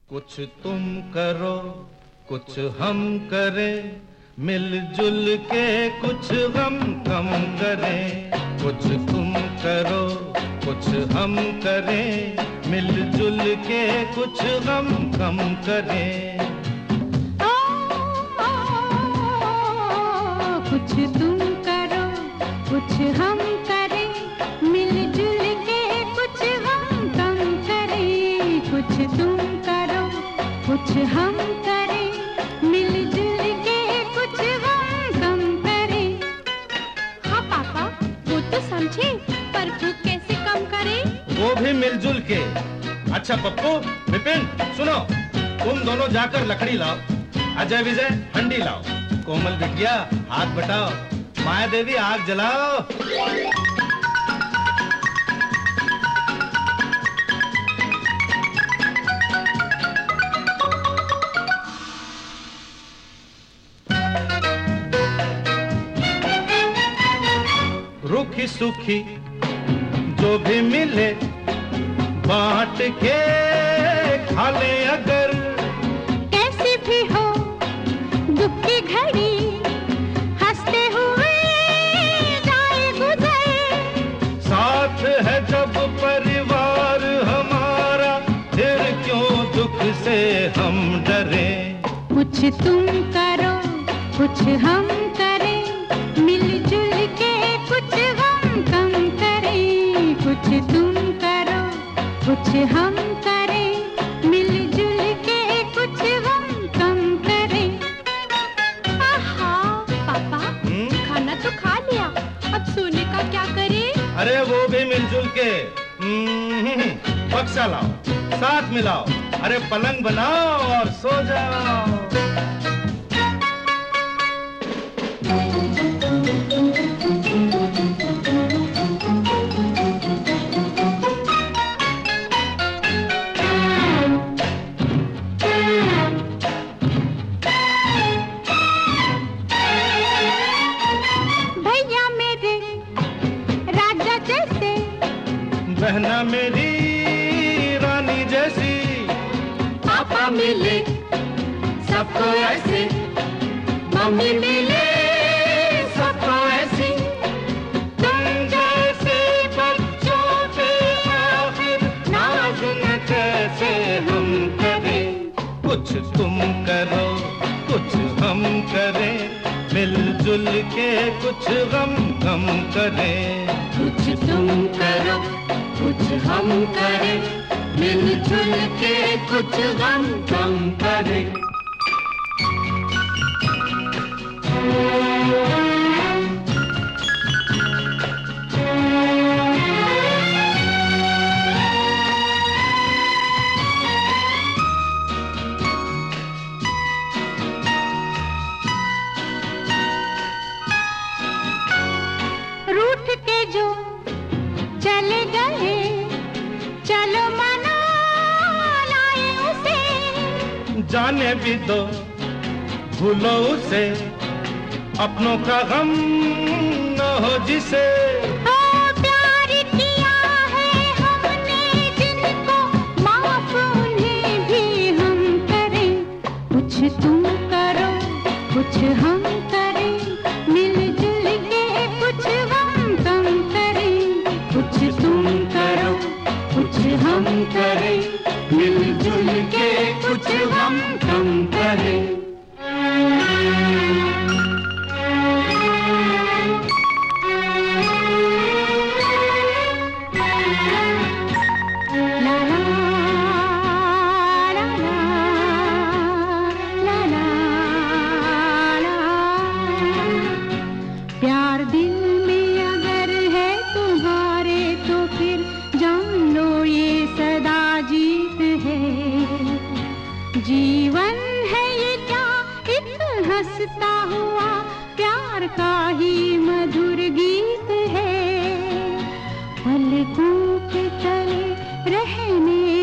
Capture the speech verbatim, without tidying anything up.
कुछ तुम करो कुछ हम करें, मिलजुल के कुछ गम कम करें। कुछ तुम करो कुछ हम करें, मिलजुल के कुछ गम कम करें। ओ, ओ, ओ, कुछ तुम करो कुछ हम करें, मिलजुल के कुछ गम कम करें। कुछ तुम करो कुछ हम करें, मिलजुल के कुछ गम कम करें। हाँ पापा, वो तो समझे, पर भूख कैसे कम करें? वो भी मिलजुल के। अच्छा पप्पू, विपिन, सुनो, तुम दोनों जाकर लकड़ी लाओ, अजय विजय हंडी लाओ, कोमल बिटिया हाथ बटाओ, माया देवी आग जलाओ। रूखी सूखी जो भी मिले बांट के खा ले, अगर कैसी भी हो दुख की घड़ी, हंसते हुए जाए गुजर। साथ है जब परिवार हमारा, फिर क्यों दुख से हम डरे। कुछ तुम करो कुछ हम करें, मिलजुल के कुछ गम कम करें। कुछ तुम करो कुछ हम करें, मिलजुल के कुछ गम कम करें। आहा पापा, खाना तो खा लिया, अब सोने का क्या करें? अरे वो भी मिलजुल के। बक्सा लाओ, साथ मिलाओ, अरे पलंग बनाओ और सो जाओ। बहना मेरी रानी जैसी, पापा मिले सबको ऐसे, मम्मी मिले सबको ऐसी। तुम जैसे बच्चों पे आखिर नाज न कैसे हम करें। कुछ तुम करो कुछ हम करें, मिलजुल के कुछ गम कम करें। कुछ तुम करो कुछ हम करें, मिलजुल के कुछ गम कम करें। रूठ के जो चले गए, चलो मना लाए उसे। जाने भी दो भूलो उसे, अपनों का गम न हो जिसे। ओ प्यार किया है हमने जिनको, माफ उन्हें भी हम करें। कुछ तुम करो कुछ हम करें, मिलजुल के कुछ गम कम करें। कुछ तुम करो कुछ हम करें, मिलजुल के कुछ गम कम करें। ला ला ला ला ला ला। प्यार दिल में अगर है तुम्हारे, तो फिर जान लो ये सदा जीत है। जीवन है ये क्या एक हंसता हुआ प्यार का ही मधुर गीत है। पलकों के तले रहने